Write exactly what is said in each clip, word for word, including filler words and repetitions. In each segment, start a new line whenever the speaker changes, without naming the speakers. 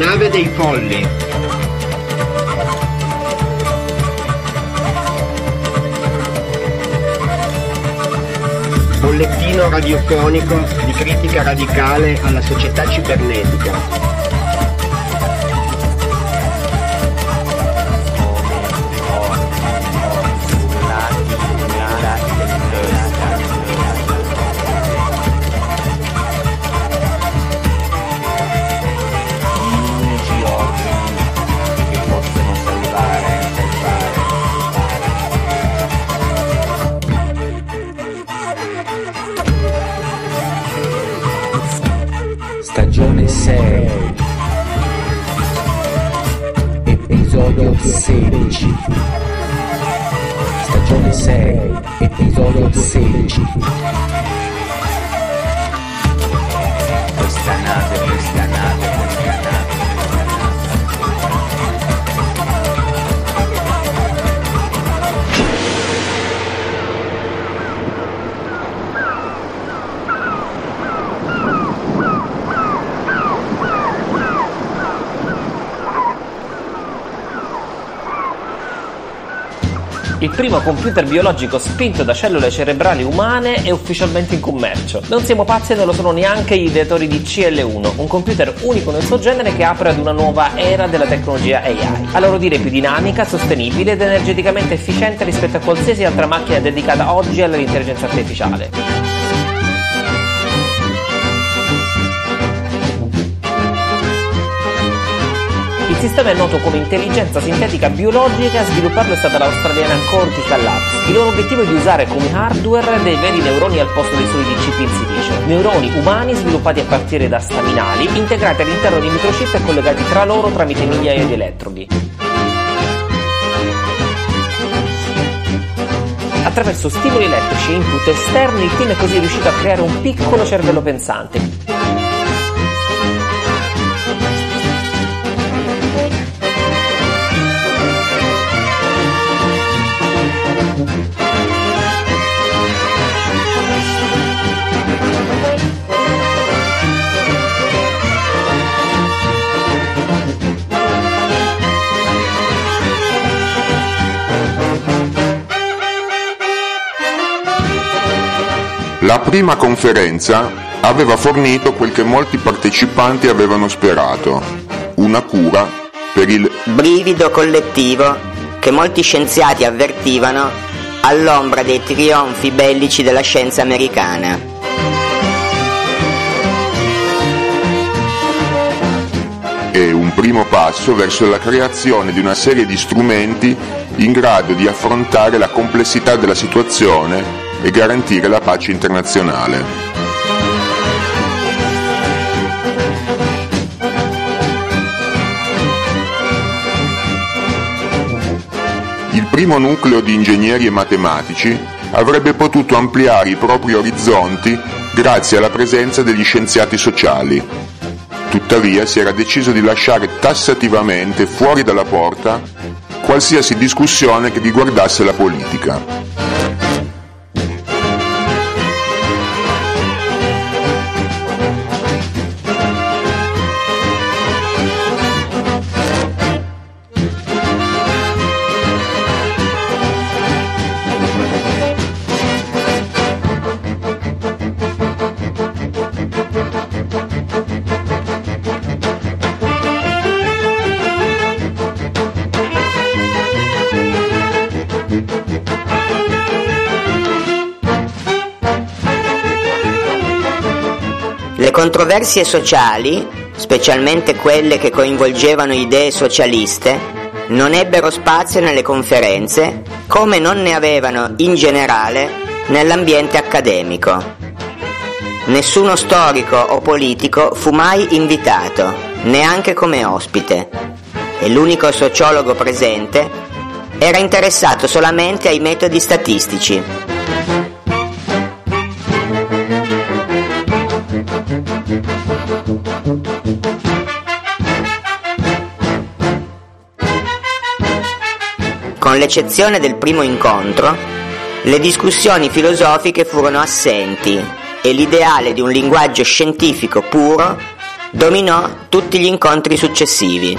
nave dei folli. Bollettino radiofonico di critica radicale alla società cibernetica.
Stagione sei, episodio sedici. Stagione sei, episodio sedici. Questa nave, questa nave, questa nave.
Il primo computer biologico spinto da cellule cerebrali umane è ufficialmente in commercio. Non siamo pazzi e non lo sono neanche gli ideatori di C L uno, un computer unico nel suo genere che apre ad una nuova era della tecnologia A I. A loro dire più dinamica, sostenibile ed energeticamente efficiente rispetto a qualsiasi altra macchina dedicata oggi all'intelligenza artificiale. Il sistema è noto come intelligenza sintetica biologica, a svilupparlo è stata l'australiana Cortical Labs. Il loro obiettivo è di usare come hardware dei veri neuroni al posto dei soliti chip in silicio. Neuroni umani sviluppati a partire da staminali, integrati all'interno di microchip e collegati tra loro tramite migliaia di elettrodi. Attraverso stimoli elettrici e input esterni, il team è così riuscito a creare un piccolo cervello pensante.
La prima conferenza aveva fornito quel che molti partecipanti avevano sperato, una cura per il
brivido collettivo che molti scienziati avvertivano all'ombra dei trionfi bellici della scienza americana.
E un primo passo verso la creazione di una serie di strumenti in grado di affrontare la complessità della situazione e garantire la pace internazionale. Il primo nucleo di ingegneri e matematici avrebbe potuto ampliare i propri orizzonti grazie alla presenza degli scienziati sociali. Tuttavia si era deciso di lasciare tassativamente fuori dalla porta qualsiasi discussione che riguardasse la politica.
Le controversie sociali, specialmente quelle che coinvolgevano idee socialiste, non ebbero spazio nelle conferenze, come non ne avevano in generale nell'ambiente accademico. Nessuno storico o politico fu mai invitato, neanche come ospite, e l'unico sociologo presente era interessato solamente ai metodi statistici. Con l'eccezione del primo incontro, le discussioni filosofiche furono assenti e l'ideale di un linguaggio scientifico puro dominò tutti gli incontri successivi.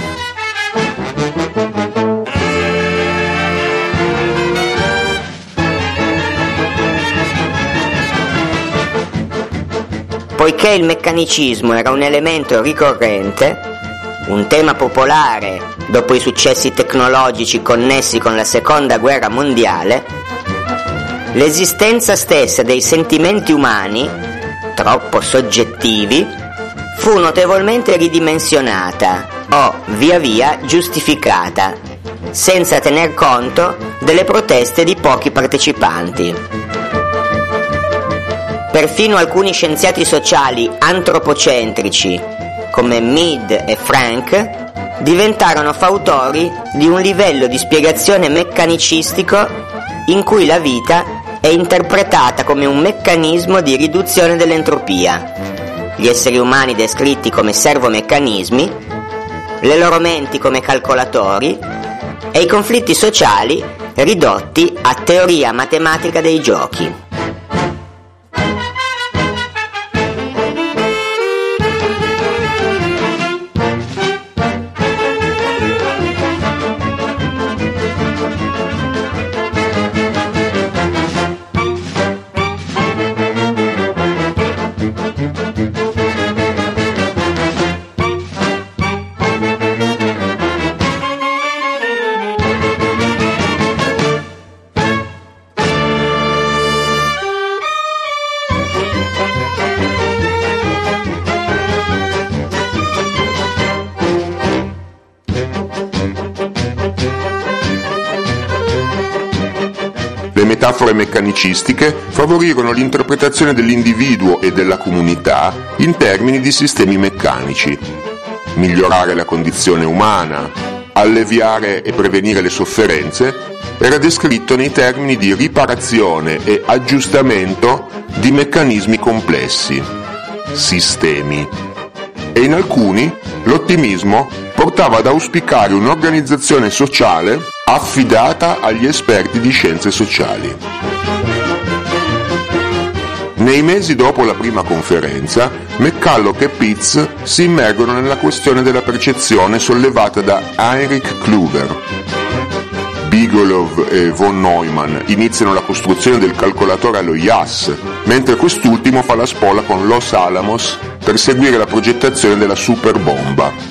Poiché il meccanicismo era un elemento ricorrente, un tema popolare dopo i successi tecnologici connessi con la seconda guerra mondiale, l'esistenza stessa dei sentimenti umani, troppo soggettivi, fu notevolmente ridimensionata o via via giustificata, senza tener conto delle proteste di pochi partecipanti. Perfino alcuni scienziati sociali antropocentrici, come Mead e Frank, diventarono fautori di un livello di spiegazione meccanicistico in cui la vita è interpretata come un meccanismo di riduzione dell'entropia, gli esseri umani descritti come servomeccanismi, le loro menti come calcolatori e i conflitti sociali ridotti a teoria matematica dei giochi.
Le metafore meccanicistiche favorirono l'interpretazione dell'individuo e della comunità in termini di sistemi meccanici. Migliorare la condizione umana, alleviare e prevenire le sofferenze era descritto nei termini di riparazione e aggiustamento di meccanismi complessi, sistemi. E in alcuni l'ottimismo portava ad auspicare un'organizzazione sociale affidata agli esperti di scienze sociali. Nei mesi dopo la prima conferenza, McCulloch e Pitts si immergono nella questione della percezione sollevata da Heinrich Kluber. Bigelow e von Neumann iniziano la costruzione del calcolatore allo I A S, mentre quest'ultimo fa la spola con Los Alamos per seguire la progettazione della superbomba.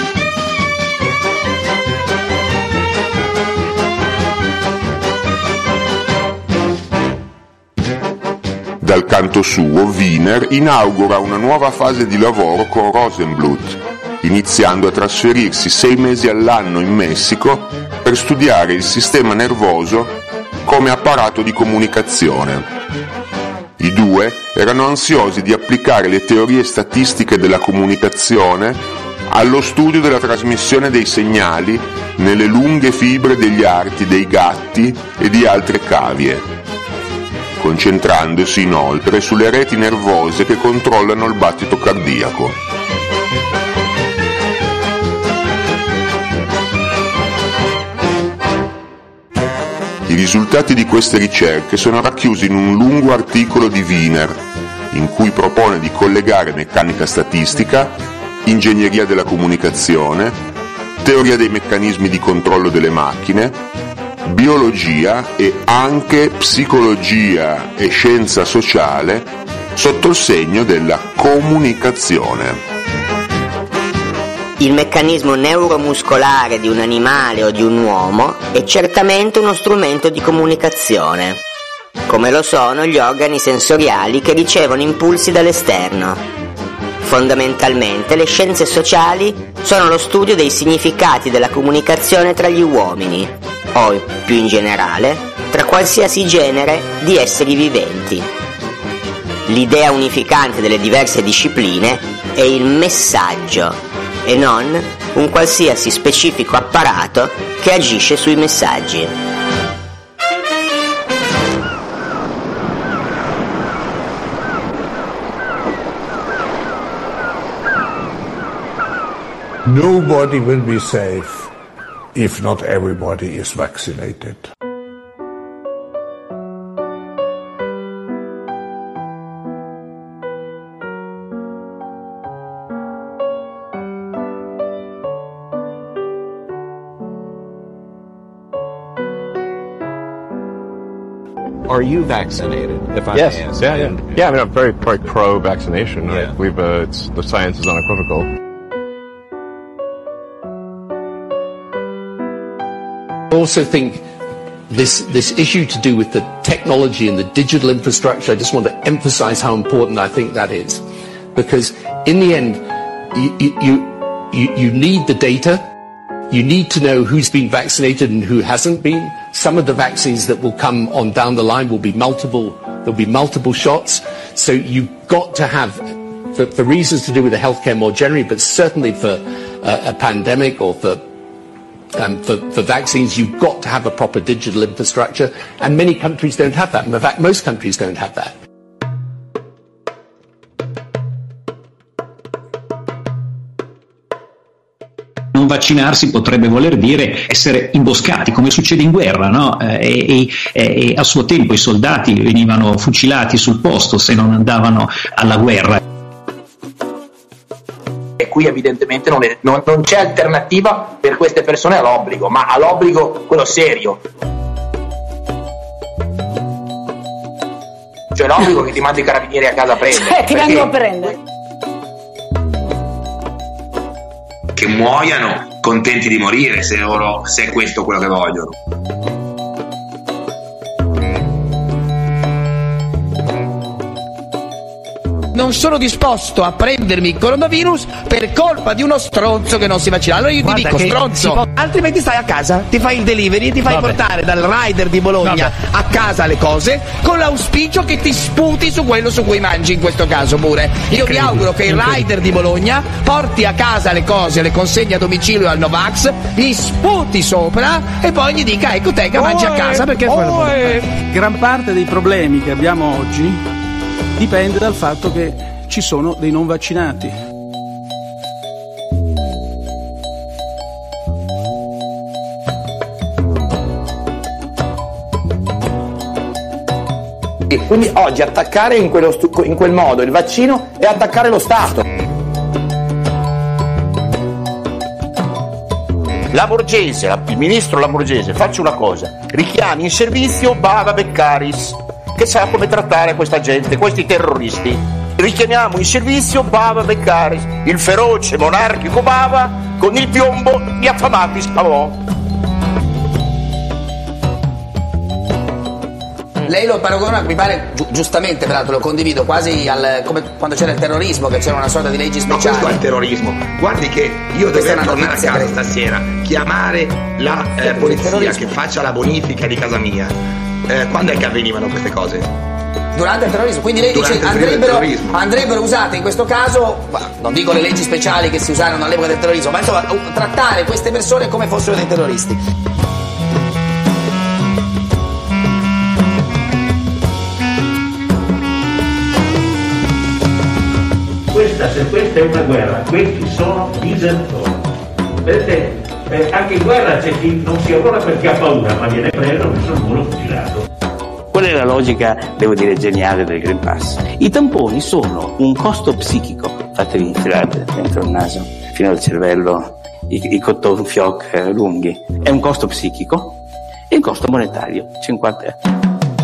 Dal canto suo, Wiener inaugura una nuova fase di lavoro con Rosenbluth, iniziando a trasferirsi sei mesi all'anno in Messico per studiare il sistema nervoso come apparato di comunicazione. I due erano ansiosi di applicare le teorie statistiche della comunicazione allo studio della trasmissione dei segnali nelle lunghe fibre degli arti dei gatti e di altre cavie, concentrandosi inoltre sulle reti nervose che controllano il battito cardiaco. I risultati di queste ricerche sono racchiusi in un lungo articolo di Wiener, in cui propone di collegare meccanica statistica, ingegneria della comunicazione, teoria dei meccanismi di controllo delle macchine, biologia e anche psicologia e scienza sociale sotto il segno della comunicazione.
Il meccanismo neuromuscolare di un animale o di un uomo è certamente uno strumento di comunicazione, come lo sono gli organi sensoriali che ricevono impulsi dall'esterno. Fondamentalmente le scienze sociali sono lo studio dei significati della comunicazione tra gli uomini, o più in generale, tra qualsiasi genere di esseri viventi. L'idea unificante delle diverse discipline è il messaggio e non un qualsiasi specifico apparato che agisce sui messaggi.
Nobody will be safe if not everybody is vaccinated.
Are you vaccinated? If I
yes.
may ask.
Yeah, yeah, yeah. I mean, I'm very, very pro-vaccination. Yeah. I believe uh, it's the science is unequivocal.
I also think this this issue to do with the technology and the digital infrastructure, I just want to emphasize how important I think that is, because in the end, you you you, you need the data. You need to know who's been vaccinated and who hasn't been. Some of the vaccines that will come on down the line will be multiple, there'll be multiple shots. So you've got to have, for, for reasons to do with the healthcare more generally, but certainly for uh, a pandemic or for, um, for, for vaccines, you've got to have a proper digital infrastructure. And many countries don't have that. In fact, most countries don't have that.
Non vaccinarsi potrebbe voler dire essere imboscati, come succede in guerra, no? E, e, e a suo tempo i soldati venivano fucilati sul posto se non andavano alla guerra.
E qui evidentemente non, è, non, non c'è alternativa per queste persone all'obbligo, ma all'obbligo quello serio. Cioè l'obbligo che ti mandi i carabinieri a casa a prendere.
Cioè, ti vengono a prendere.
Che muoiano contenti di morire, se, loro, se è questo quello che vogliono.
Non sono disposto a prendermi il coronavirus per colpa di uno stronzo che non si vaccina. Allora io ti Guarda dico stronzo, può... altrimenti stai a casa, ti fai il delivery e ti fai Vabbè. portare dal rider di Bologna Vabbè. a casa le cose, con l'auspicio che ti sputi su quello su cui mangi in questo caso pure. Io vi auguro che il rider di Bologna porti a casa le cose, le consegni a domicilio al Novax, gli sputi sopra e poi gli dica ecco te che oh mangi a casa perché oh
gran parte dei problemi che abbiamo oggi dipende dal fatto che ci sono dei non vaccinati.
E quindi oggi attaccare in, quello stu- in quel modo il vaccino è attaccare lo Stato. Lamorgese, il ministro Lamorgese, faccia una cosa, richiami in servizio Bava Beccaris, che sa come trattare questa gente, questi terroristi. Richiamiamo in servizio Bava Beccaris, il feroce monarchico Bava con il piombo di affamati Spavò.
Lei lo paragona, mi pare gi- giustamente, peraltro lo condivido, quasi al, come quando c'era il terrorismo, che c'era una sorta di leggi speciali.
No, questo è il terrorismo. Guardi che io dovrei tornare a casa che... stasera, chiamare la eh, polizia che faccia la bonifica di casa mia. Eh, quando è che avvenivano queste cose?
Durante il terrorismo, quindi lei Durante dice andrebbero, andrebbero usate in questo caso, non dico le leggi speciali che si usarono all'epoca del terrorismo, ma insomma trattare queste persone come fossero dei terroristi.
Questa, se questa è una guerra, questi sono disertori. Vedete, eh, anche in guerra c'è chi non si arruola perché ha paura, ma viene preso, messo il muro, fucilato.
Qual è la logica, devo dire, geniale del Green Pass? I tamponi sono un costo psichico, fatevi infilare dentro il naso, fino al cervello, i, i cotton fioc eh, lunghi, è un costo psichico e un costo monetario, cinquanta euro.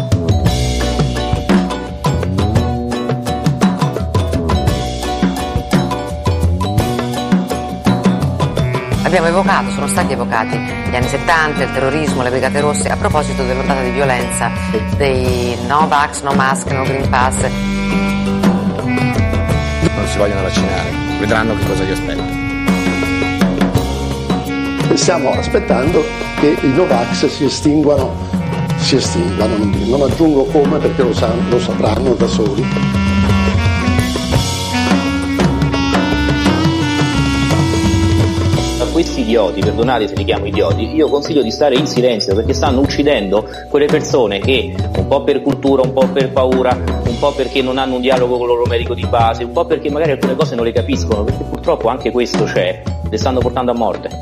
Abbiamo evocato, sono stati evocati gli anni settanta, il terrorismo, le brigate rosse, a proposito dell'ondata di violenza, dei no vax, no mask, no green pass.
Non si vogliono vaccinare, vedranno che cosa gli aspetta.
Stiamo aspettando che i no vax si estinguano, si estinguano, non aggiungo come perché lo, sanno, lo sapranno da soli.
Questi idioti, perdonate se li chiamo idioti, io consiglio di stare in silenzio perché stanno uccidendo quelle persone che un po' per cultura, un po' per paura, un po' perché non hanno un dialogo con il loro medico di base, un po' perché magari alcune cose non le capiscono, perché purtroppo anche questo c'è, le stanno portando a morte.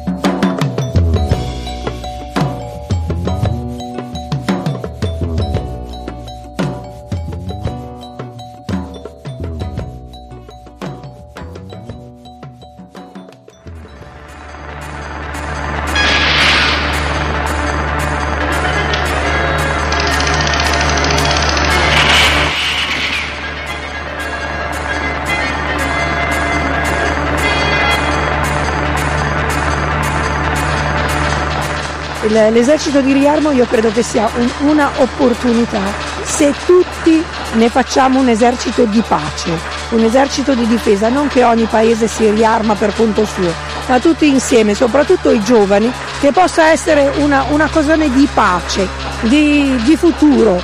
il- l'esercito di riarmo io credo che sia un- una opportunità se tutti ne facciamo un esercito di pace, un esercito di difesa, non che ogni paese si riarma per conto suo, ma tutti insieme, soprattutto i giovani, che possa essere una, una cosa di pace, di, di futuro.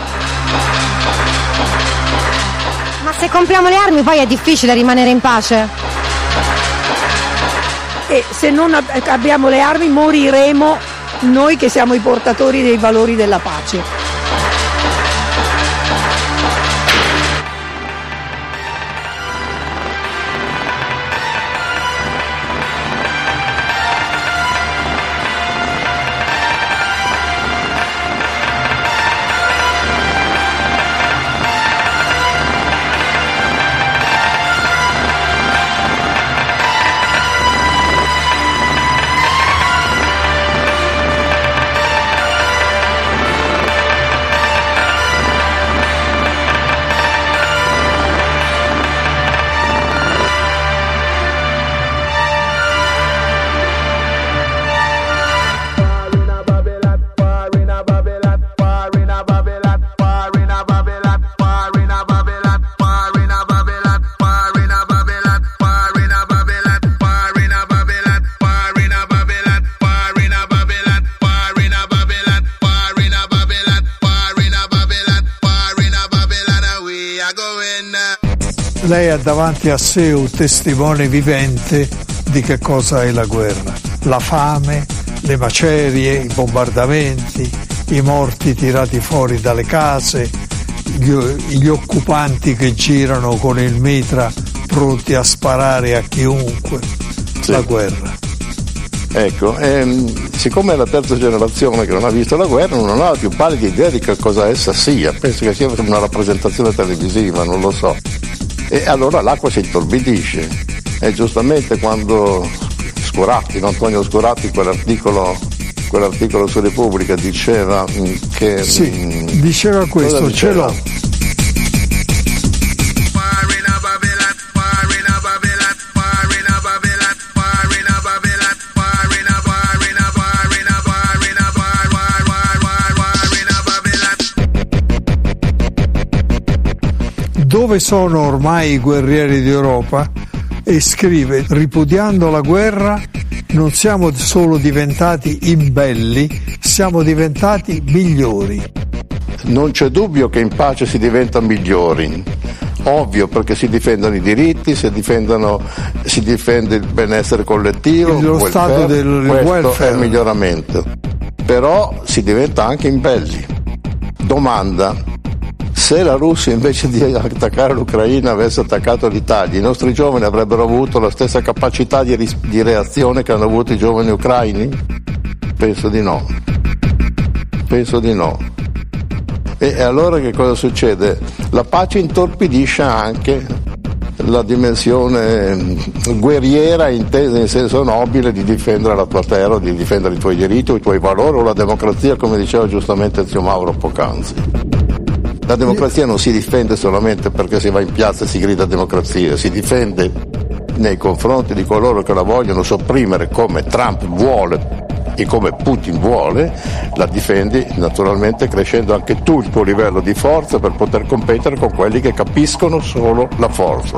Ma se compriamo le armi poi è difficile rimanere in pace.
E se non ab- abbiamo le armi moriremo noi che siamo i portatori dei valori della pace.
Lei ha davanti a sé un testimone vivente di che cosa è la guerra. La fame, le macerie, i bombardamenti, i morti tirati fuori dalle case, gli, gli occupanti che girano con il mitra pronti a sparare a chiunque.
Sì.
La guerra.
Ecco, ehm, siccome è la terza generazione che non ha visto la guerra, non ha la più pallida idea di che cosa essa sia. Penso che sia una rappresentazione televisiva, non lo so. E allora l'acqua si intorbidisce. E giustamente quando Scoratti, Antonio Scoratti, quell'articolo, quell'articolo su Repubblica diceva mh, che...
Sì,
mh,
diceva questo, ce l'ho. Dove sono ormai i guerrieri d'Europa? E scrive: ripudiando la guerra non siamo solo diventati imbelli, siamo diventati migliori.
Non c'è dubbio che in pace si diventa migliori. Ovvio, perché si difendono i diritti, si, difendono, si difende il benessere collettivo,
lo
welfare,
stato del
questo
welfare.
è il miglioramento. Però si diventa anche imbelli. Domanda: se la Russia invece di attaccare l'Ucraina avesse attaccato l'Italia, i nostri giovani avrebbero avuto la stessa capacità di, ris- di reazione che hanno avuto i giovani ucraini? Penso di no. Penso di no. E allora che cosa succede? La pace intorpidisce anche la dimensione guerriera intesa in senso nobile di difendere la tua terra, di difendere i tuoi diritti o i tuoi valori o la democrazia, come diceva giustamente zio Mauro poc'anzi. La democrazia non si difende solamente perché si va in piazza e si grida democrazia, si difende nei confronti di coloro che la vogliono sopprimere, come Trump vuole e come Putin vuole. La difendi naturalmente crescendo anche tu il tuo livello di forza per poter competere con quelli che capiscono solo la forza.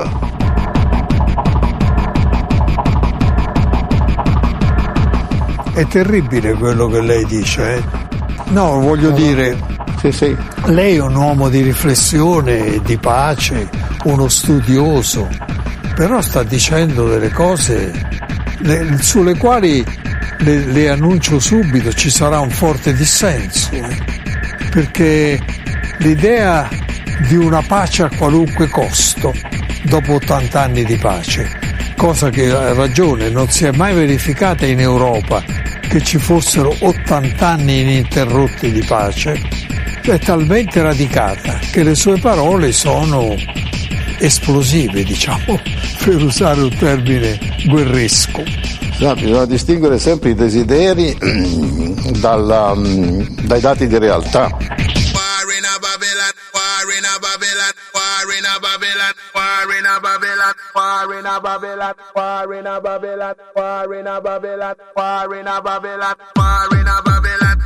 È terribile quello che lei dice, eh? No, voglio dire...
Sì, sì.
Lei è un uomo di riflessione, di pace, uno studioso, però sta dicendo delle cose le, sulle quali le, le annuncio subito ci sarà un forte dissenso, eh? Perché l'idea di una pace a qualunque costo dopo ottanta anni di pace, cosa che ha ragione non si è mai verificata in Europa, che ci fossero ottanta anni ininterrotti di pace, è talmente radicata che le sue parole sono esplosive, diciamo, per usare un termine guerresco.
No, bisogna distinguere sempre i desideri dalla, dai dati di realtà.
Babylon,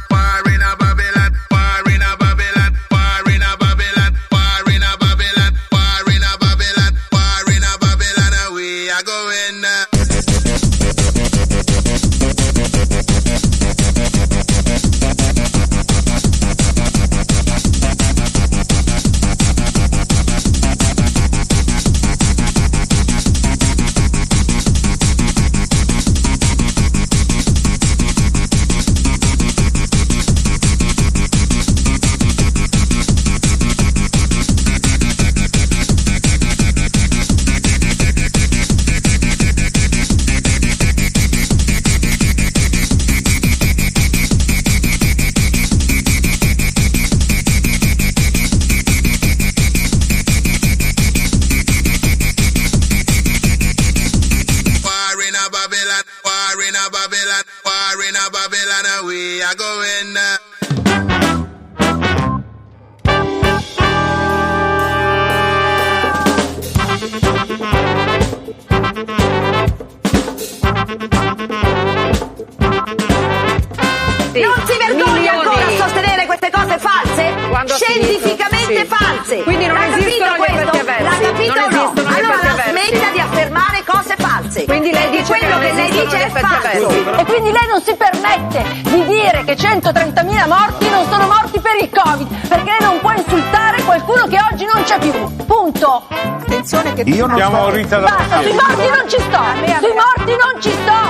scientificamente
Sì.
false.
Quindi non
L'ha
esistono
capito
gli effetti
questo?
avversi.
L'ha capito
Non
o no?
esistono gli
Allora
effetti avversi.
smetta di affermare cose false.
Quindi lei
Perché
dice che
quello
non
che lei
esistono
dice
gli
è
effetti
falso.
avversi.
E quindi lei non si permette di dire che centotrentamila morti non sono morti per il Covid, perché lei non può insultare qualcuno che oggi non c'è più. Punto. Attenzione che
Io non Chiamo sto... Rita
basta, sui morti non ci sto. Sui morti non ci sto.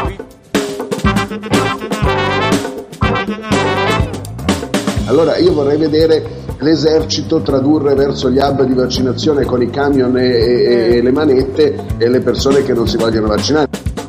Allora io vorrei vedere l'esercito tradurre verso gli hub di vaccinazione con i camion e, e, e le manette e le persone che non si vogliono vaccinare.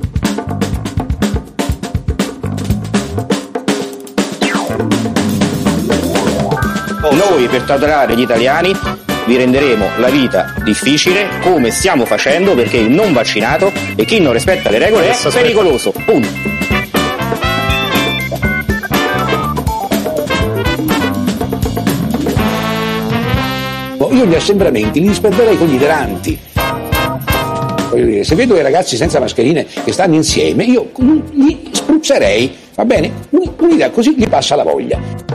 Noi per tutelare gli italiani vi renderemo la vita difficile come stiamo facendo, perché il non vaccinato e chi non rispetta le regole è pericoloso. Punto.
Io gli assembramenti li disperderei con gli ideranti. Voglio dire, se vedo i ragazzi senza mascherine che stanno insieme, io li spruzzerei, va bene? Un'idea così gli passa la voglia.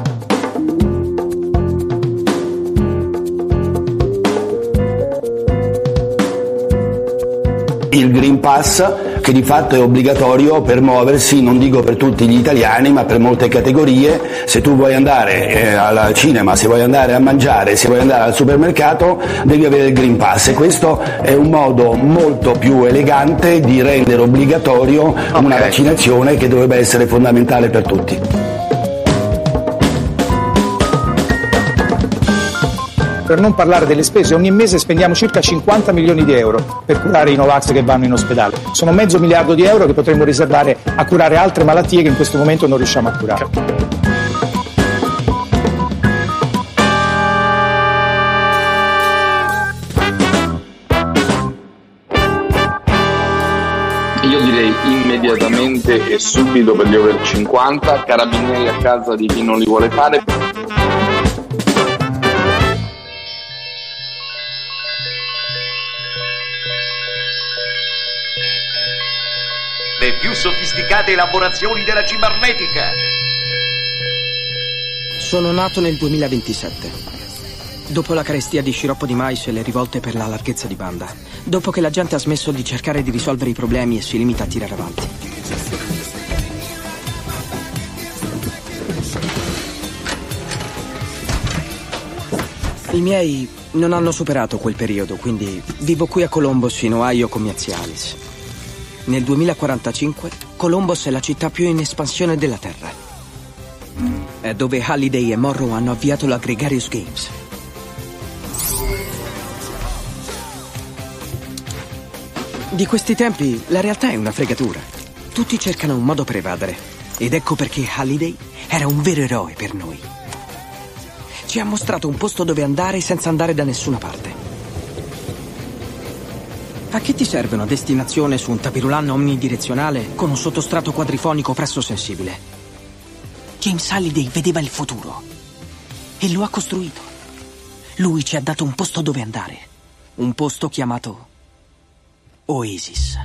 Il Green Pass, che di fatto è obbligatorio per muoversi, non dico per tutti gli italiani, ma per molte categorie. Se tu vuoi andare eh, al cinema, se vuoi andare a mangiare, se vuoi andare al supermercato, devi avere il Green Pass, e questo è un modo molto più elegante di rendere obbligatorio okay. una vaccinazione che dovrebbe essere fondamentale per tutti.
Per non parlare delle spese, ogni mese spendiamo circa cinquanta milioni di euro per curare i Novax che vanno in ospedale. Sono mezzo miliardo di euro che potremmo riservare a curare altre malattie che in questo momento non riusciamo a curare.
Io direi immediatamente e subito per gli over cinquanta, carabinieri a casa di chi non li vuole fare.
Le più sofisticate elaborazioni della cibernetica.
Sono nato nel duemilaventisette, dopo la carestia di sciroppo di mais e le rivolte per la larghezza di banda, dopo che la gente ha smesso di cercare di risolvere i problemi e si limita a tirare avanti. I miei non hanno superato quel periodo, quindi vivo qui a Columbus, in Ohio, con mia zia Alice. Nel duemilaquarantacinque, Columbus è la città più in espansione della Terra. È dove Halliday e Morrow hanno avviato la Gregarious Games. Di questi tempi, la realtà è una fregatura. Tutti cercano un modo per evadere. Ed ecco perché Halliday era un vero eroe per noi. Ci ha mostrato un posto dove andare senza andare da nessuna parte. A che ti serve una destinazione su un tapirulan omnidirezionale con un sottostrato quadrifonico presso sensibile? James Halliday vedeva il futuro e lo ha costruito. Lui ci ha dato un posto dove andare, un posto chiamato Oasis.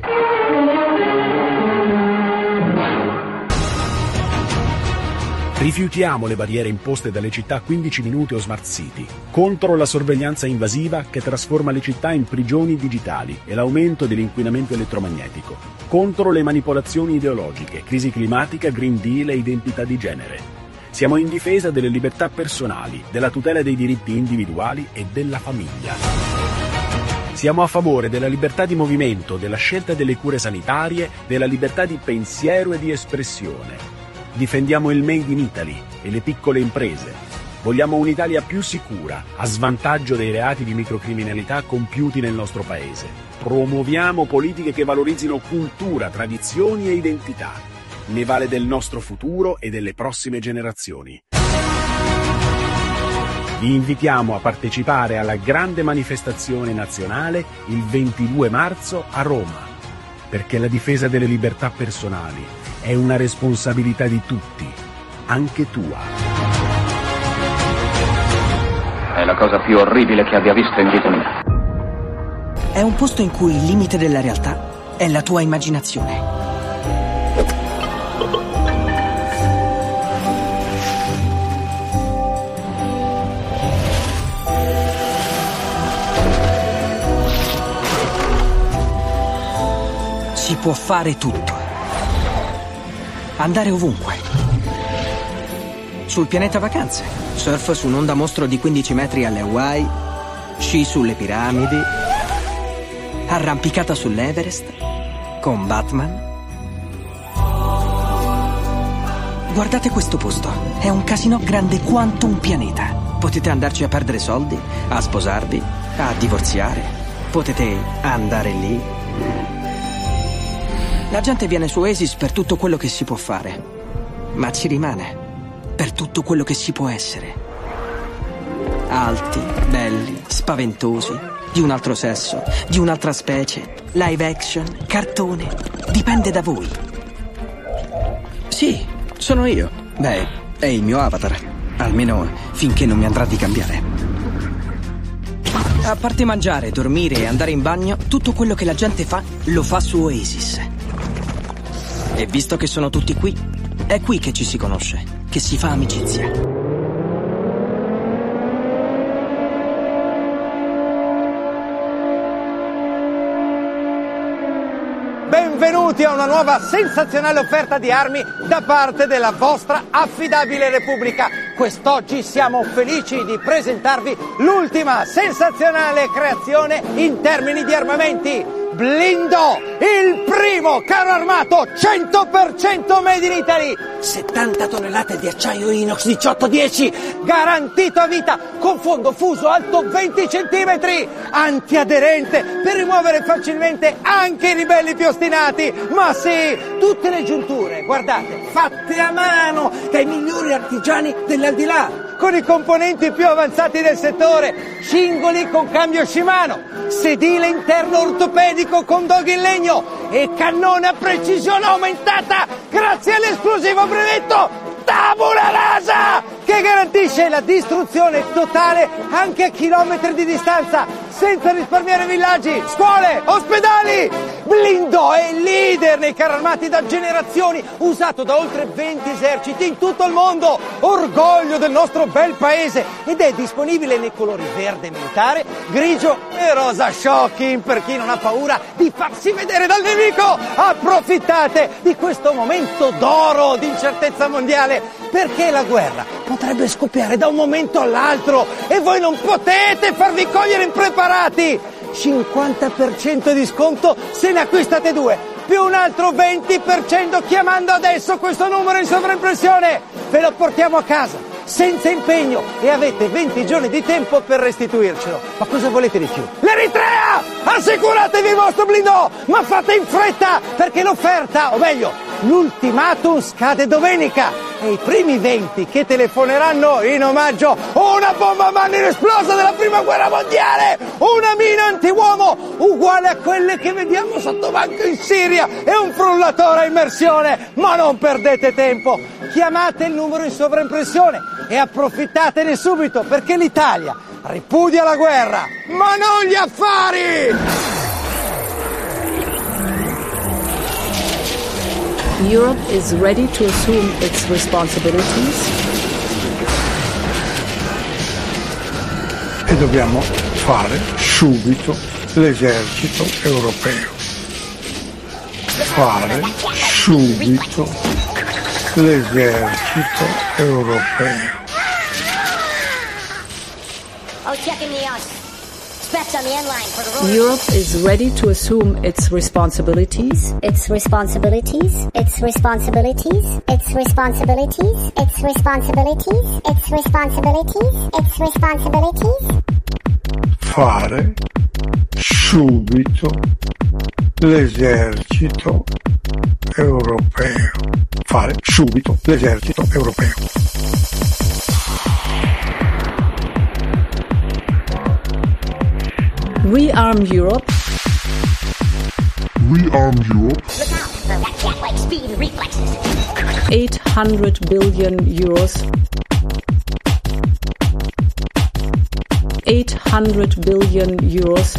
Rifiutiamo le barriere imposte dalle città quindici minuti o smart city, contro la sorveglianza invasiva che trasforma le città in prigioni digitali e l'aumento dell'inquinamento elettromagnetico, contro le manipolazioni ideologiche, crisi climatica, Green Deal e identità di genere. Siamo in difesa delle libertà personali, della tutela dei diritti individuali e della famiglia. Siamo a favore della libertà di movimento, della scelta delle cure sanitarie, della libertà di pensiero e di espressione. Difendiamo il Made in Italy e le piccole imprese. Vogliamo un'Italia più sicura, a svantaggio dei reati di microcriminalità compiuti nel nostro paese. Promuoviamo politiche che valorizzino cultura, tradizioni e identità. Ne vale del nostro futuro e delle prossime generazioni. Vi invitiamo a partecipare alla grande manifestazione nazionale il ventidue marzo a Roma, perché la difesa delle libertà personali è una responsabilità di tutti, anche tua.
È la cosa più orribile che abbia visto in vita mia.
È un posto in cui il limite della realtà è la tua immaginazione. può fare tutto. Andare ovunque. Sul pianeta vacanze. Surf su un'onda mostro di quindici metri alle Hawaii. Sci sulle piramidi. Arrampicata sull'Everest. Con Batman. Guardate questo posto. È un casinò grande quanto un pianeta. Potete andarci a perdere soldi, a sposarvi, a divorziare. Potete andare lì. La gente viene su Oasis per tutto quello che si può fare, ma ci rimane per tutto quello che si può essere. Alti, belli, spaventosi, di un altro sesso, di un'altra specie, live action, cartone, dipende da voi. Sì, sono io. Beh, è il mio avatar, almeno finché non mi andrà di cambiare. A parte mangiare, dormire e andare in bagno, tutto quello che la gente fa, lo fa su Oasis. E visto che sono tutti qui, è qui che ci si conosce, che si fa amicizia.
Benvenuti a una nuova sensazionale offerta di armi da parte della vostra affidabile Repubblica. Quest'oggi siamo felici di presentarvi l'ultima sensazionale creazione in termini di armamenti. Blindo, il primo carro armato cento per cento made in Italy, settanta tonnellate di acciaio inox diciotto dieci, garantito a vita, con fondo fuso alto venti centimetri, antiaderente per rimuovere facilmente anche i ribelli più ostinati. Ma sì, tutte le giunture, guardate, fatte a mano dai migliori artigiani dell'aldilà, con i componenti più avanzati del settore, cingoli con cambio Shimano, sedile interno ortopedico con dog in legno e cannone a precisione aumentata grazie all'esclusivo brevetto Tabula Rasa, che garantisce la distruzione totale anche a chilometri di distanza, senza risparmiare villaggi, scuole, ospedali. Blindo è il leader nei carri armati da generazioni, usato da oltre venti eserciti in tutto il mondo, orgoglio del nostro bel paese, ed è disponibile nei colori verde militare, grigio e rosa shocking per chi non ha paura di farsi vedere dal nemico. Approfittate di questo momento d'oro di incertezza mondiale, perché la guerra potrebbe scoppiare da un momento all'altro e voi non potete farvi cogliere impreparati. cinquanta per cento di sconto se ne acquistate due, più un altro venti per cento chiamando adesso questo numero in sovraimpressione. Ve lo portiamo a casa senza impegno e avete venti giorni di tempo per restituircelo. Ma cosa volete di più? L'Eritrea! Assicuratevi il vostro blindo, ma fate in fretta, perché l'offerta, o meglio, l'ultimatum scade domenica e i primi venti che telefoneranno in omaggio una bomba a mano inesplosa della prima guerra mondiale, una mina antiuomo uguale a quelle che vediamo sotto banco in Siria e un frullatore a immersione. Ma non perdete tempo, chiamate il numero in sovraimpressione e approfittatene subito, perché l'Italia ripudia la guerra, ma non gli affari!
Europe is ready to assume its responsibilities.
E dobbiamo fare subito l'esercito europeo. Fare subito l'esercito europeo.
Europe is ready to assume its responsibilities.
Its responsibilities. Its responsibilities. Its responsibilities. Its responsibilities. Its responsibilities. Its responsibilities.
Fare subito l'esercito europeo. Fare subito l'esercito europeo.
Rearm Europe.
Rearm Europe.
eight hundred billion euros. eight hundred billion euros.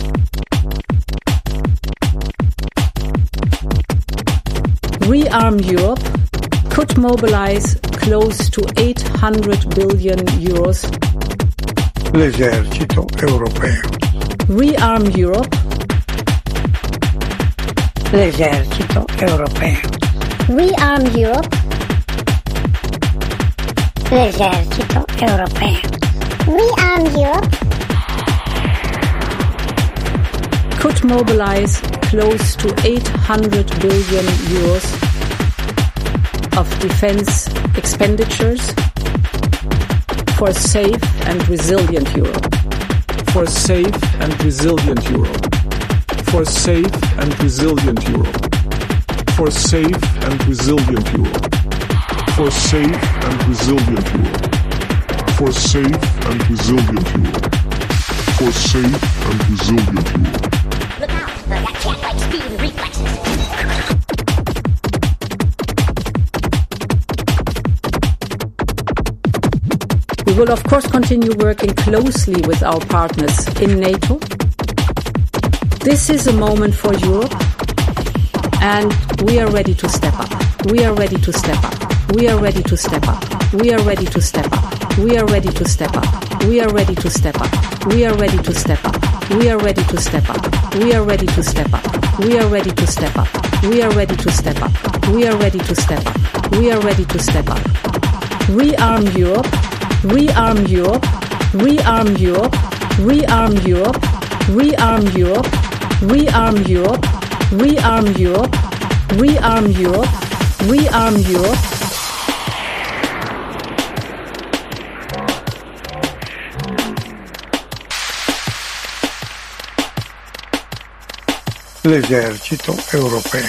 Rearm Europe could mobilize close to eight hundred billion euros.
L'esercito europeo.
Rearm Europe.
L'esercito europeo.
Rearm Europe.
L'esercito europeo.
Rearm Europe.
Could mobilize close to eight hundred billion euros of defense expenditures for safe and resilient Europe.
For safe and resilient Europe. For safe and resilient Europe. For safe and resilient Europe. For safe and resilient Europe. For safe and resilient Europe. For safe and resilient Europe.
Look out for that cat-like speed and reflexes.
We will of course continue working closely with our partners in NATO. This is a moment for Europe, and we are ready to step up. We are ready to step up. We are ready to step up. We are ready to step up. We are ready to step up. We are ready to step up. We are ready to step up. We are ready to step up. We are ready to step up. We are ready to step up. We are ready to step up. We are ready to step up. We are ready to step up. Rearm Europe. Rearm Europe. Rearm Europe. Rearm Europe. Rearm Europe. Rearm Europe. Rearm Europe. Rearm Europe. Rearm Europe.
L'esercito europeo.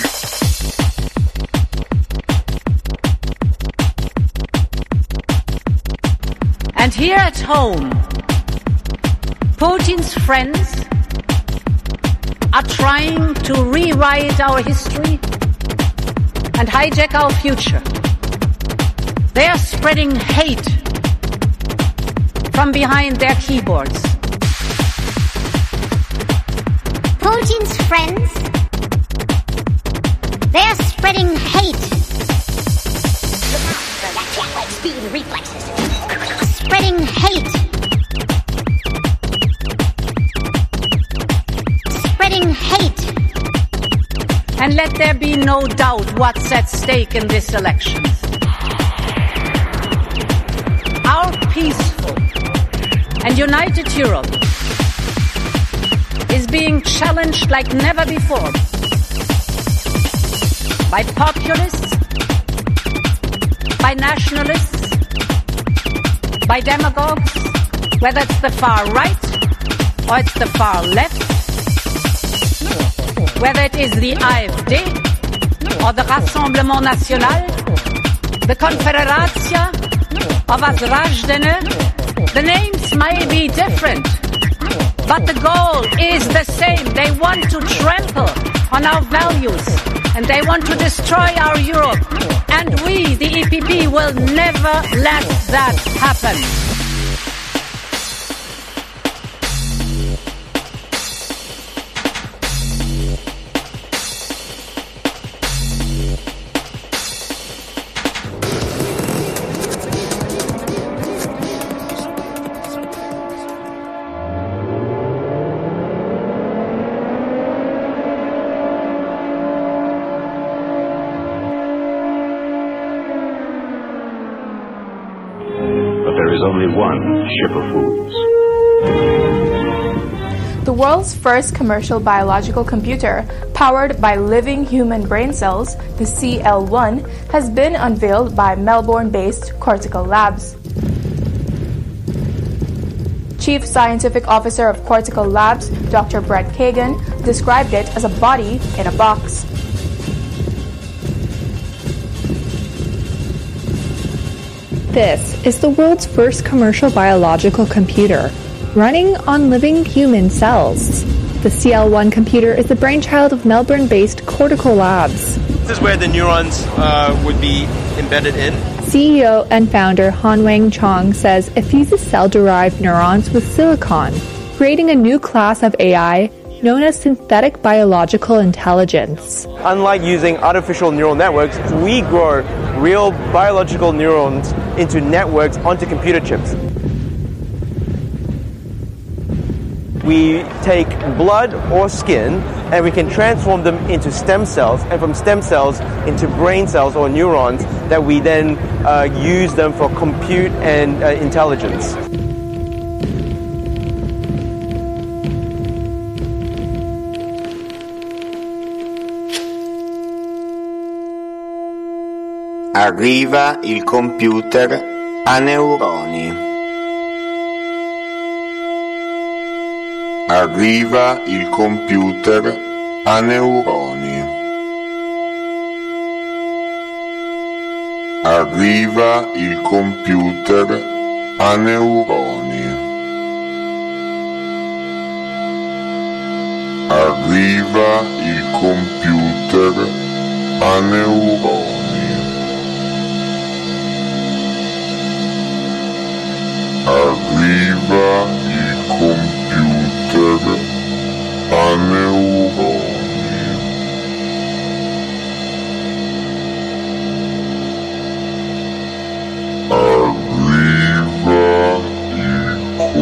And here at home, Putin's friends are trying to rewrite our history and hijack our future. They are spreading hate from behind their keyboards.
Putin's friends, they are spreading hate. Look out for that cat-like speed and reflexes. Spreading hate. Spreading hate.
And let there be no doubt what's at stake in this election. Our peaceful and united Europe is being challenged like never before by populists, by nationalists, by demagogues, whether it's the far right or it's the far left, whether it is the A F D or the Rassemblement National, the Confederatia of Azrajdene. The names may be different, but the goal is the same. They want to trample on our values and they want to destroy our Europe. And we, the E P P, will never let that happen.
Only one ship of fools.
The world's first commercial biological computer, powered by living human brain cells, the C L one, has been unveiled by Melbourne-based Cortical Labs. Chief Scientific Officer of Cortical Labs, Doctor Brett Kagan, described it as a body in a box.
This is the world's first commercial biological computer, running on living human cells. The C L one computer is the brainchild of Melbourne-based Cortical Labs.
This is where the neurons uh, would be embedded in.
C E O and founder Han-Wang Chong says it fuses cell-derived neurons with silicon, creating a new class of A I known as synthetic biological intelligence.
Unlike using artificial neural networks, we grow real biological neurons into networks onto computer chips. we take blood or skin and we can transform them into stem cells, and from stem cells into brain cells or neurons that we then uh, use them for compute and uh, intelligence.
Arriva il computer a neuroni. Arriva il computer a neuroni. Arriva il computer a neuroni. Arriva il computer a neuroni. Arriva il computer a neuroni. Arriva il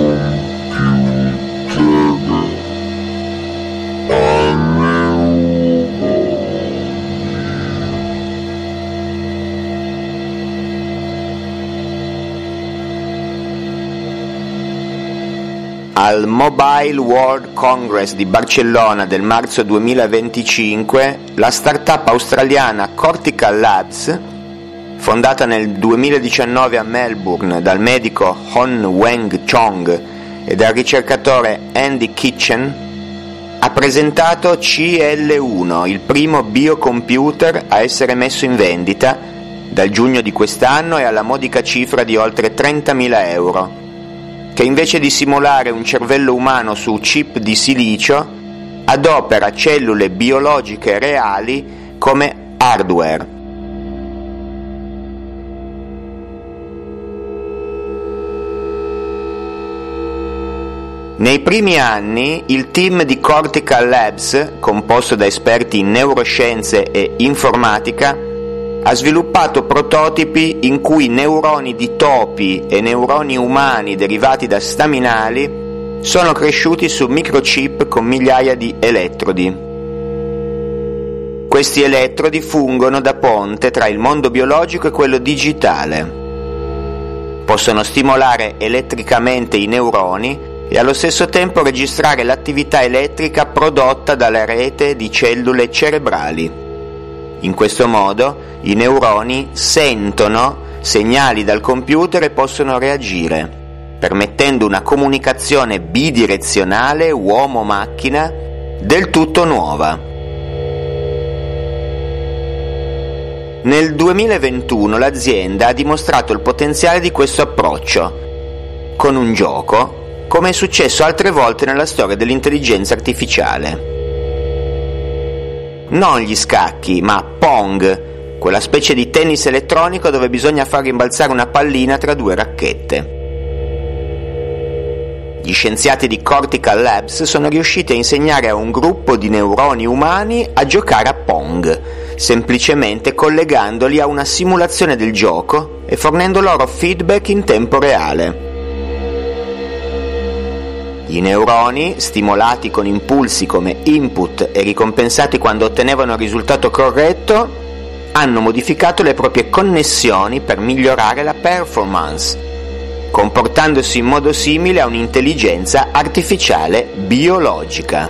computer a neuroni. Al Mobile World Congress di Barcellona del marzo duemilaventicinque, la startup australiana Cortical Labs, fondata nel duemiladiciannove a Melbourne dal medico Hon Weng Chong e dal ricercatore Andy Kitchen, ha presentato C L uno, il primo biocomputer a essere messo in vendita dal giugno di quest'anno e alla modica cifra di oltre trentamila euro, che invece di simulare un cervello umano su chip di silicio, adopera cellule biologiche reali come hardware. Nei primi anni il team di Cortical Labs, composto da esperti in neuroscienze e informatica, ha sviluppato prototipi in cui neuroni di topi e neuroni umani derivati da staminali sono cresciuti su microchip con migliaia di elettrodi. Questi elettrodi fungono da ponte tra il mondo biologico e quello digitale. Possono stimolare elettricamente i neuroni e allo stesso tempo registrare l'attività elettrica prodotta dalla rete di cellule cerebrali. In questo modo i neuroni sentono segnali dal computer e possono reagire, permettendo una comunicazione bidirezionale uomo-macchina del tutto nuova. Nel duemilaventuno l'azienda ha dimostrato il potenziale di questo approccio con un gioco, come è successo altre volte nella storia dell'intelligenza artificiale. Non gli scacchi, ma Pong, quella specie di tennis elettronico dove bisogna far rimbalzare una pallina tra due racchette. Gli scienziati di Cortical Labs sono riusciti a insegnare a un gruppo di neuroni umani a giocare a Pong, semplicemente collegandoli a una simulazione del gioco e fornendo loro feedback in tempo reale. I neuroni, stimolati con impulsi come input e ricompensati quando ottenevano il risultato corretto, hanno modificato le proprie connessioni per migliorare la performance, comportandosi in modo simile a un'intelligenza artificiale biologica.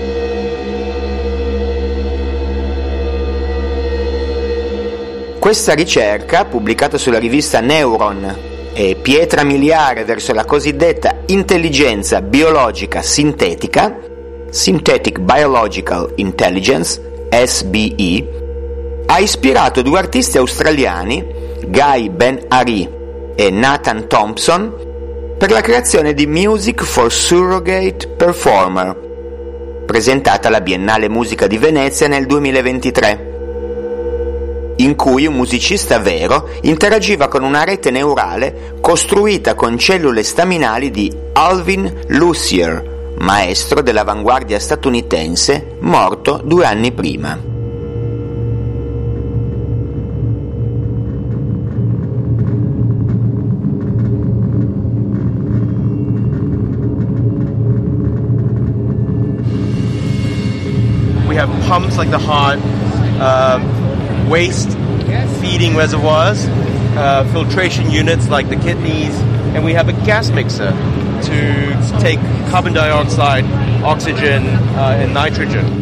Questa ricerca, pubblicata sulla rivista Neuron, è pietra miliare verso la cosiddetta intelligenza biologica sintetica, Synthetic Biological Intelligence, S B I, ha ispirato due artisti australiani, Guy Ben-Ari e Nathan Thompson, per la creazione di Music for Surrogate Performer, presentata alla Biennale Musica di Venezia nel duemilaventitré, in cui un musicista vero interagiva con una rete neurale costruita con cellule staminali di Alvin Lucier, maestro dell'avanguardia statunitense, morto due anni prima.
we have pumps like the heart, um, waste feeding reservoirs, uh, filtration units like the kidneys, and we have a gas mixer to take carbon dioxide, oxygen, uh, and nitrogen.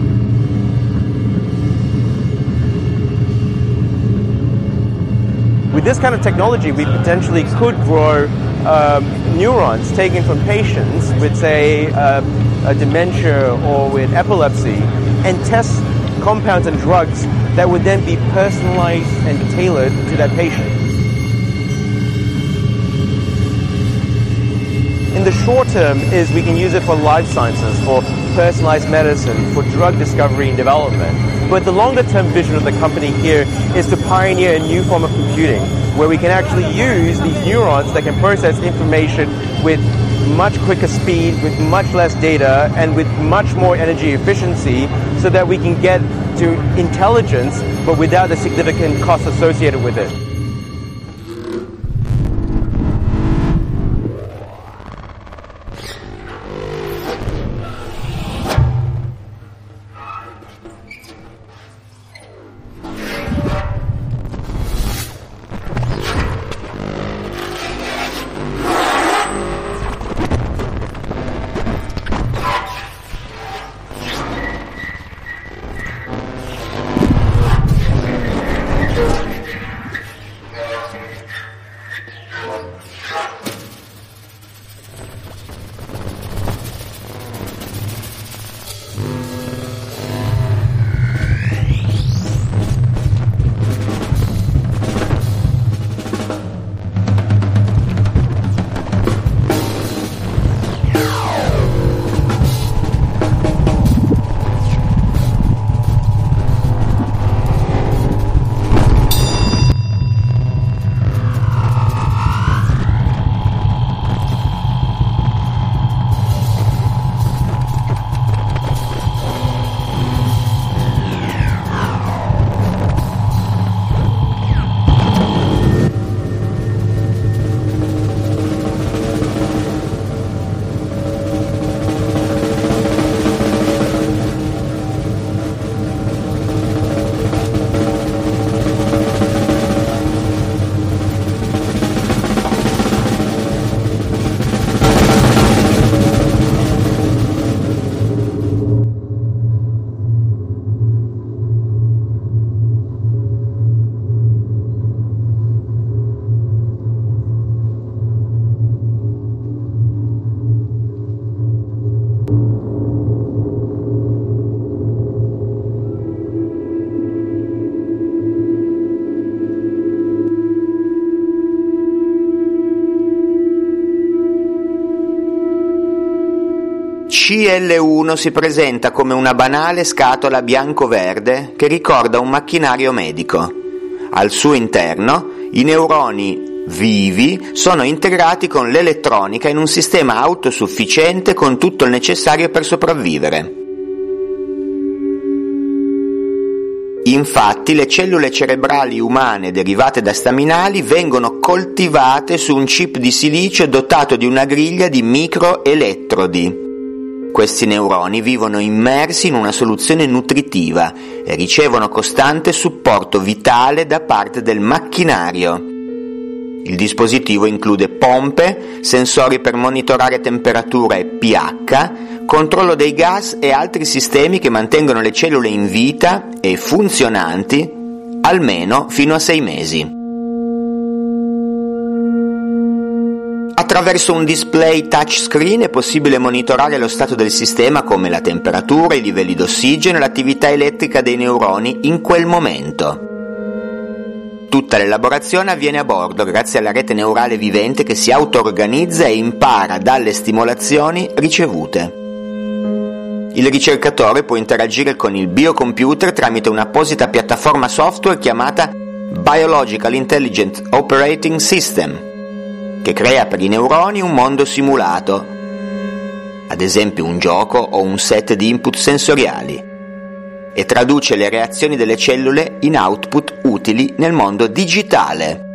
With this kind of technology, we potentially could grow um, neurons taken from patients with, say, uh, a dementia or with epilepsy, and test compounds and drugs that would then be personalized and tailored to that patient. In the short term is we can use it for life sciences, for personalized medicine, for drug discovery and development. But the longer term vision of the company here is to pioneer a new form of computing where we can actually use these neurons that can process information with much quicker speed, with much less data, and with much more energy efficiency so that we can get to intelligence but without the significant cost associated with it.
C L uno si presenta come una banale scatola bianco-verde che ricorda un macchinario medico. Al suo interno i neuroni vivi sono integrati con l'elettronica in un sistema autosufficiente con tutto il necessario per sopravvivere. Infatti le cellule cerebrali umane derivate da staminali vengono coltivate su un chip di silicio dotato di una griglia di microelettrodi. Questi neuroni vivono immersi in una soluzione nutritiva e ricevono costante supporto vitale da parte del macchinario. Il dispositivo include pompe, sensori per monitorare temperatura e pH, controllo dei gas e altri sistemi che mantengono le cellule in vita e funzionanti almeno fino a sei mesi. Attraverso un display touchscreen è possibile monitorare lo stato del sistema come la temperatura, i livelli d'ossigeno e l'attività elettrica dei neuroni in quel momento. Tutta l'elaborazione avviene a bordo grazie alla rete neurale vivente che si auto-organizza e impara dalle stimolazioni ricevute. Il ricercatore può interagire con il biocomputer tramite un'apposita piattaforma software chiamata Biological Intelligent Operating System, che crea per i neuroni un mondo simulato, ad esempio un gioco o un set di input sensoriali, e traduce le reazioni delle cellule in output utili nel mondo digitale.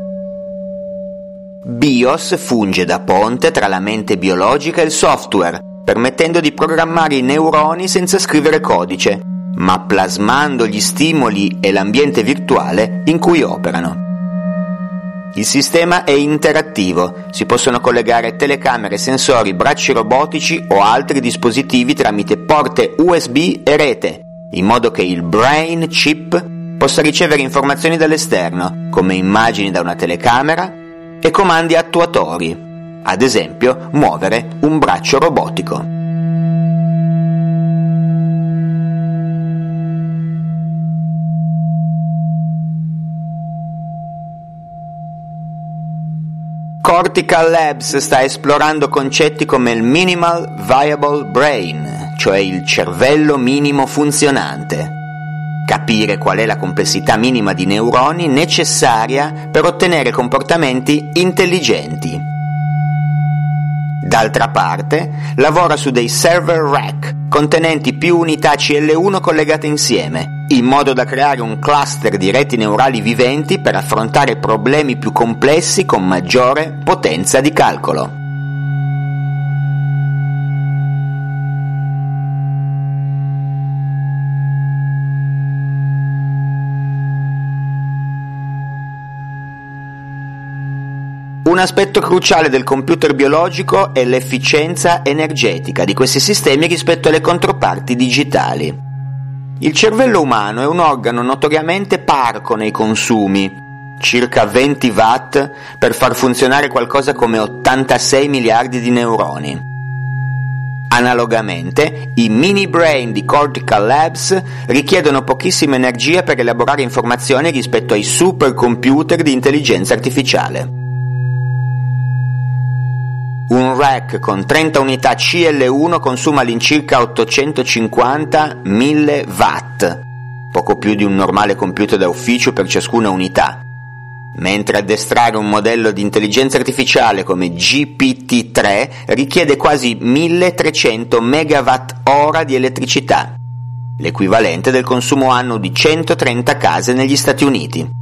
BIOS funge da ponte tra la mente biologica e il software, permettendo di programmare i neuroni senza scrivere codice, ma plasmando gli stimoli e l'ambiente virtuale in cui operano. Il sistema è interattivo, si possono collegare telecamere, sensori, bracci robotici o altri dispositivi tramite porte U S B e rete, in modo che il brain chip possa ricevere informazioni dall'esterno, come immagini da una telecamera e comandi attuatori, ad esempio muovere un braccio robotico. Cortical Labs sta esplorando concetti come il Minimal Viable Brain, cioè il cervello minimo funzionante. Capire qual è la complessità minima di neuroni necessaria per ottenere comportamenti intelligenti. D'altra parte, lavora su dei server rack contenenti più unità C L uno collegate insieme, in modo da creare un cluster di reti neurali viventi per affrontare problemi più complessi con maggiore potenza di calcolo. Un aspetto cruciale del computer biologico è l'efficienza energetica di questi sistemi rispetto alle controparti digitali. Il cervello umano è un organo notoriamente parco nei consumi, circa venti watt per far funzionare qualcosa come ottantasei miliardi di neuroni. Analogamente, i mini brain di Cortical Labs richiedono pochissima energia per elaborare informazioni rispetto ai supercomputer di intelligenza artificiale. Un rack con trenta unità C L uno consuma all'incirca ottocentocinquanta mille watt, poco più di un normale computer da ufficio per ciascuna unità, mentre addestrare un modello di intelligenza artificiale come G P T tre richiede quasi milletrecento megawatt ora di elettricità, l'equivalente del consumo annuo di centotrenta case negli Stati Uniti.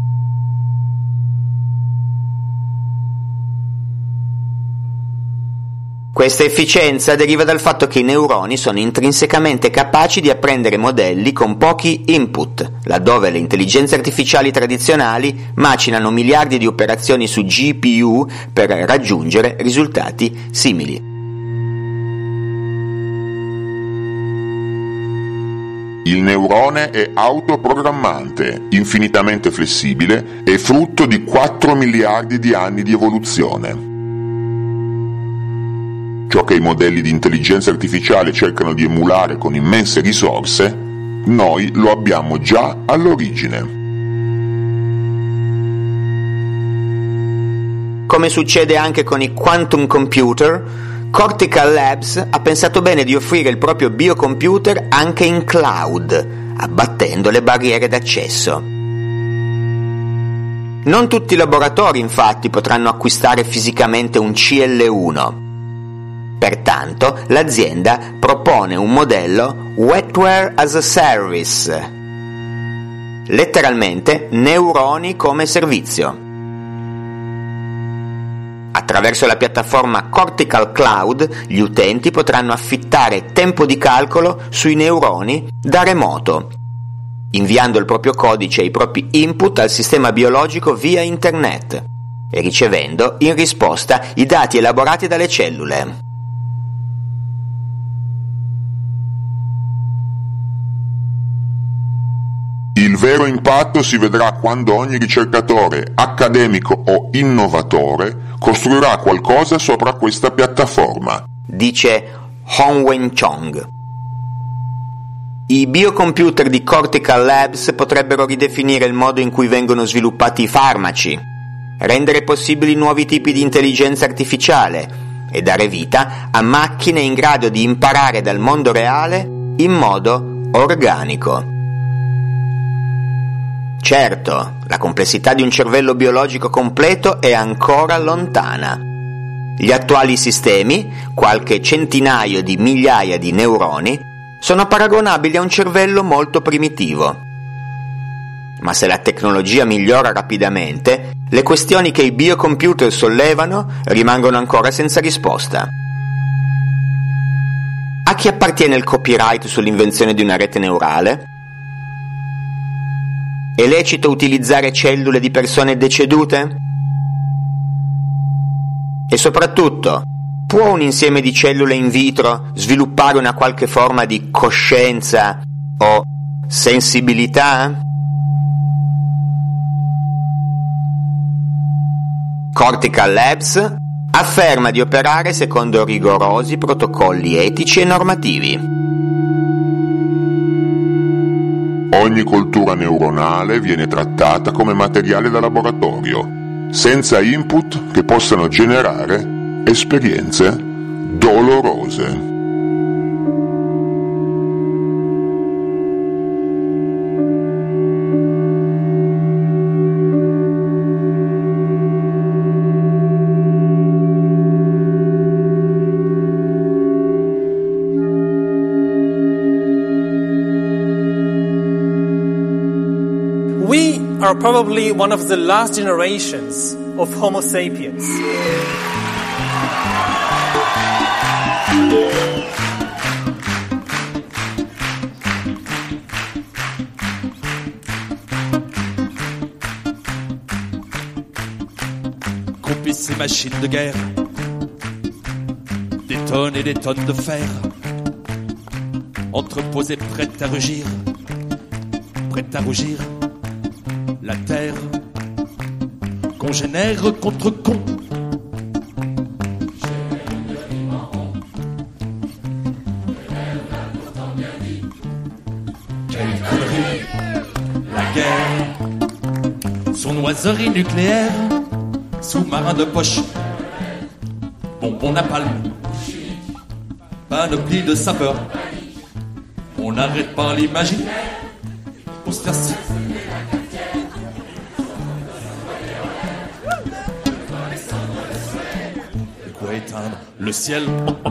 Questa efficienza deriva dal fatto che i neuroni sono intrinsecamente capaci di apprendere modelli con pochi input, laddove le intelligenze artificiali tradizionali macinano miliardi di operazioni su G P U per raggiungere risultati simili.
Il neurone è autoprogrammante, infinitamente flessibile e frutto di quattro miliardi di anni di evoluzione. Ciò che i modelli di intelligenza artificiale cercano di emulare con immense risorse, noi lo abbiamo già all'origine.
Come succede anche con i quantum computer, Cortical Labs ha pensato bene di offrire il proprio biocomputer anche in cloud, abbattendo le barriere d'accesso. Non tutti i laboratori, infatti, potranno acquistare fisicamente un C L uno. Pertanto, l'azienda propone un modello Wetware as a Service, letteralmente neuroni come servizio. Attraverso la piattaforma Cortical Cloud, gli utenti potranno affittare tempo di calcolo sui neuroni da remoto, inviando il proprio codice e i propri input al sistema biologico via internet e ricevendo in risposta i dati elaborati dalle cellule.
Il vero impatto si vedrà quando ogni ricercatore, accademico o innovatore costruirà qualcosa sopra questa piattaforma,
dice Hongwen Chong. I biocomputer di Cortical Labs potrebbero ridefinire il modo in cui vengono sviluppati i farmaci, rendere possibili nuovi tipi di intelligenza artificiale e dare vita a macchine in grado di imparare dal mondo reale in modo organico. Certo, la complessità di un cervello biologico completo è ancora lontana. Gli attuali sistemi, qualche centinaio di migliaia di neuroni, sono paragonabili a un cervello molto primitivo. Ma se la tecnologia migliora rapidamente, le questioni che i biocomputer sollevano rimangono ancora senza risposta. A chi appartiene il copyright sull'invenzione di una rete neurale? È lecito utilizzare cellule di persone decedute? E soprattutto, può un insieme di cellule in vitro sviluppare una qualche forma di coscienza o sensibilità? Cortical Labs afferma di operare secondo rigorosi protocolli etici e normativi.
Ogni coltura neuronale viene trattata come materiale da laboratorio, senza input che possano generare esperienze dolorose.
We are probably one of the last generations of Homo sapiens.
Groupez ces machines de guerre, des tonnes et des tonnes de fer, entreposées prêtes à rugir, prêtes à rougir. La terre, congénère contre con. Quelle connerie. La guerre, sournoiserie nucléaire, sous-marin de poche, bonbon napalm, panoplie de sapeurs. On n'arrête pas l'imaginaire pour se faire ci. Éteindre le ciel.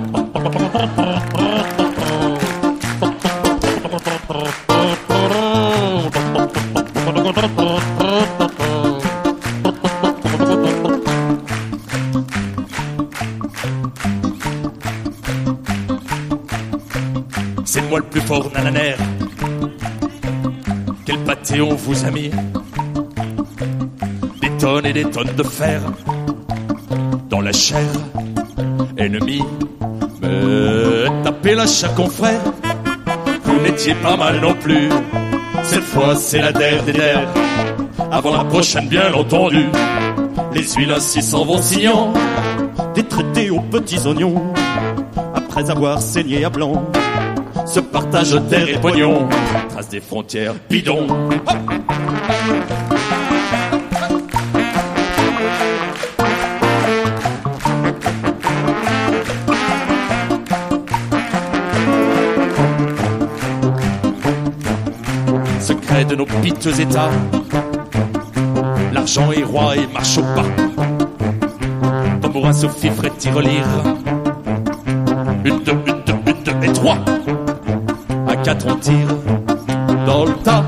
C'est moi le plus fort, nananaire. Quel pâté on vous a mis. Des tonnes et des tonnes de fer dans la chair. Ennemi, mais tapez la chaque confrère. Vous n'étiez pas mal non plus. Cette fois c'est la der des der. Avant la prochaine bien entendu. Les huiles ainsi s'en vont signant des traités aux petits oignons. Après avoir saigné à blanc, ce partage terre et pognon. Trace des frontières bidons. Hop. De nos piteux états, l'argent est roi et marche au pas. Tambourin, Sophie, Fred, tirelire. Une, deux, une, deux, une, deux et trois. À quatre on tire dans le tas.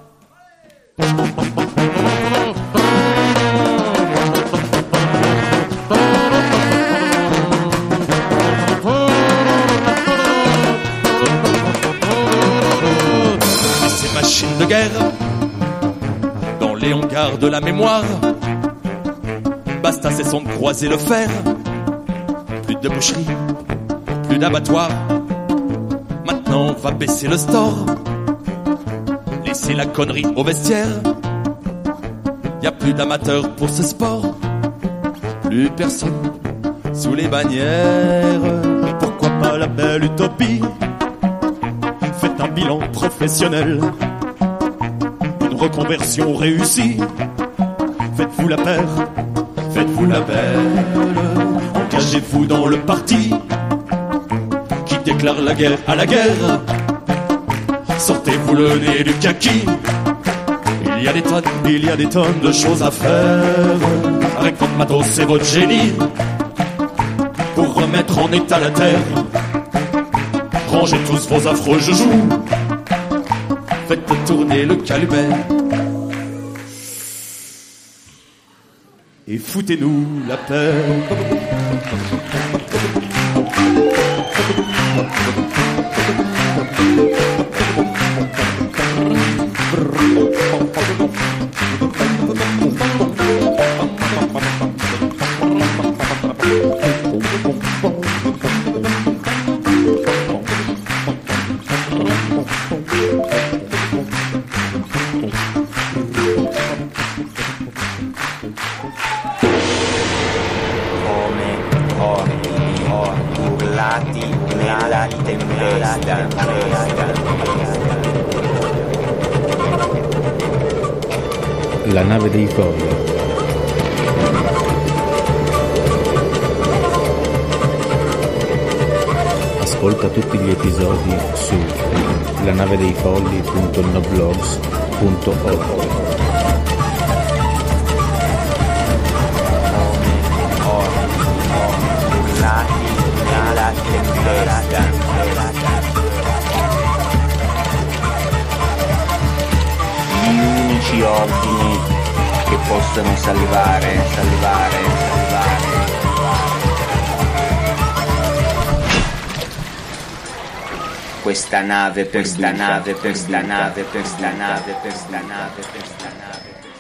De guerre dans les hangars de la mémoire. Basta, cessons de croiser le fer. Plus de boucherie, plus d'abattoir. Maintenant on va baisser le store. Laissez la connerie au vestiaire. Y a plus d'amateurs pour ce sport. Plus personne sous les bannières. Pourquoi pas la belle utopie? Faites un bilan professionnel. Reconversion réussie. Faites-vous la paire, faites-vous la belle. Engagez-vous dans le parti qui déclare la guerre à la guerre. Sortez-vous le nez du kaki. Il y a des tonnes, il y a des tonnes de choses à faire. Avec votre matos et votre génie pour remettre en état la terre. Rangez tous vos affreux joujoux. Faites tourner le calumet et foutez-nous la paix.
Nullati nella tempesta.
La nave dei folli. Ascolta tutti gli episodi su lanavedeifolli punto noblogs punto org.
Gli unici ordini che possono salvare, salvare, salvare. Questa nave, per sta nave, per sta nave, per sta nave, per sta nave, per sta nave.